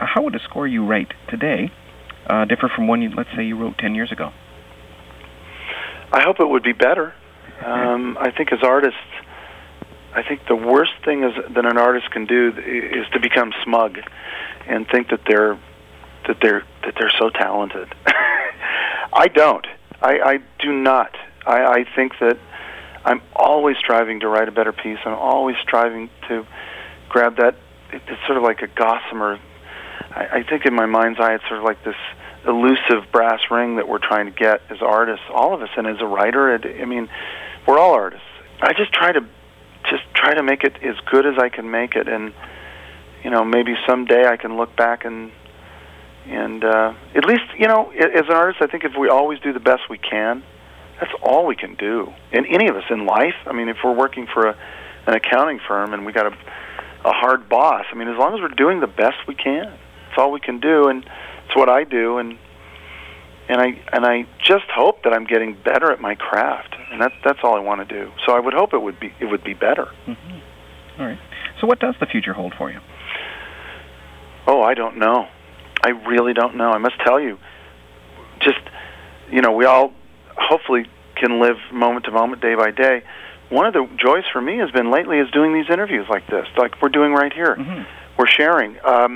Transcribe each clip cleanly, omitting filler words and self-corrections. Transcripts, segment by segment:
how would a score you write today differ from one, let's say, you wrote 10 years ago? I hope it would be better. I think as artists, I think the worst thing that an artist can do is to become smug and think that they're so talented. I don't. I do not. I think that I'm always striving to write a better piece. I'm always striving to grab that. It's sort of like a gossamer. I think in my mind's eye, it's sort of like this elusive brass ring that we're trying to get as artists, all of us. And as a writer, I mean, we're all artists. I just try to make it as good as I can make it, and maybe someday I can look back and at least as an artist, I think if we always do the best we can, that's all we can do. And any of us in life, I mean, if we're working for an accounting firm and we got a hard boss, I mean, as long as we're doing the best we can, that's all we can do, and it's what I do, and I just hope that I'm getting better at my craft, and that's all I want to do. So I would hope it would be better. Mm-hmm. All right. So what does the future hold for you? Oh, I don't know. I really don't know. I must tell you, just we all hopefully can live moment to moment, day by day. One of the joys for me has been lately is doing these interviews like this, like we're doing right here. Mm-hmm. We're sharing.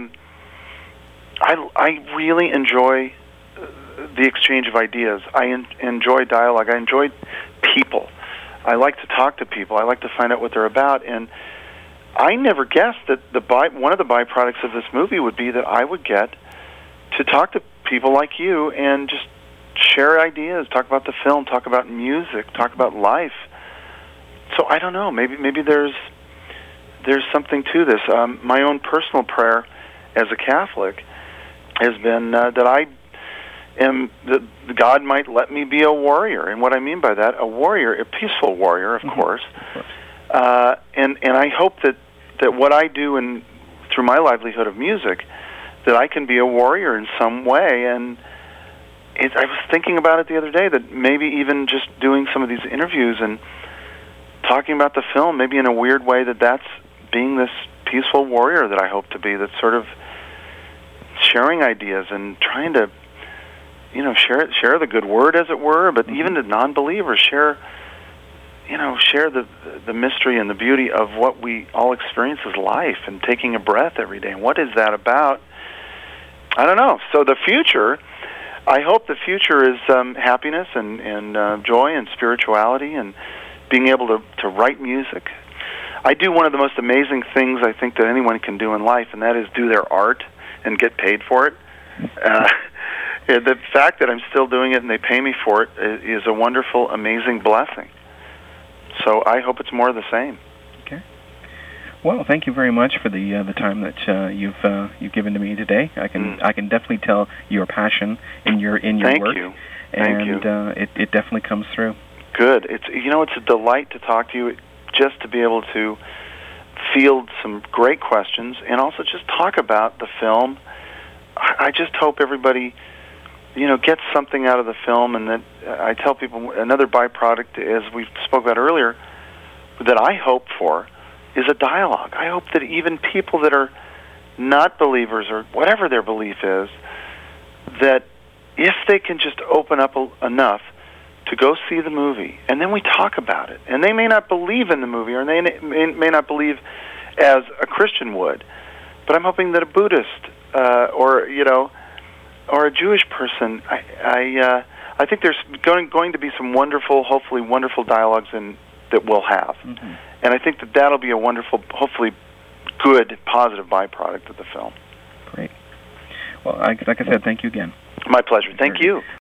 I really enjoy the exchange of ideas. I enjoy dialogue. I enjoy people. I like to talk to people. I like to find out what they're about. And I never guessed that one of the byproducts of this movie would be that I would get to talk to people like you and just share ideas, talk about the film, talk about music, talk about life. So I don't know. Maybe there's something to this. My own personal prayer as a Catholic has been that that God might let me be a warrior. And what I mean by that, a peaceful warrior, of course. And I hope that what I do through my livelihood of music, that I can be a warrior in some way. And I was thinking about it the other day, that maybe even just doing some of these interviews and talking about the film, maybe in a weird way, that's being this peaceful warrior that I hope to be, that's sort of sharing ideas and trying to, share the good word, as it were, but even to non-believers, share the mystery and the beauty of what we all experience as life and taking a breath every day. And what is that about? I don't know. So the future, I hope the future is happiness and joy and spirituality and being able to write music. I do one of the most amazing things I think that anyone can do in life, and that is do their art and get paid for it. The fact that I'm still doing it and they pay me for it is a wonderful, amazing blessing. So I hope it's more of the same. Okay. Well, thank you very much for the time that you've given to me today. I can definitely tell your passion in your work. Thank you. It definitely comes through. Good. It's a delight to talk to you, just to be able to field some great questions and also just talk about the film. I just hope everybody gets something out of the film, and that I tell people another byproduct, as we spoke about earlier, that I hope for is a dialogue. I hope that even people that are not believers or whatever their belief is, that if they can just open up enough to go see the movie, and then we talk about it, and they may not believe in the movie, or they may not believe as a Christian would, but I'm hoping that a Buddhist or a Jewish person, I think there's going to be some hopefully wonderful dialogues that we'll have. Mm-hmm. And I think that'll be a wonderful, hopefully good, positive byproduct of the film. Great. Well, like I said, thank you again. My pleasure. Thank you.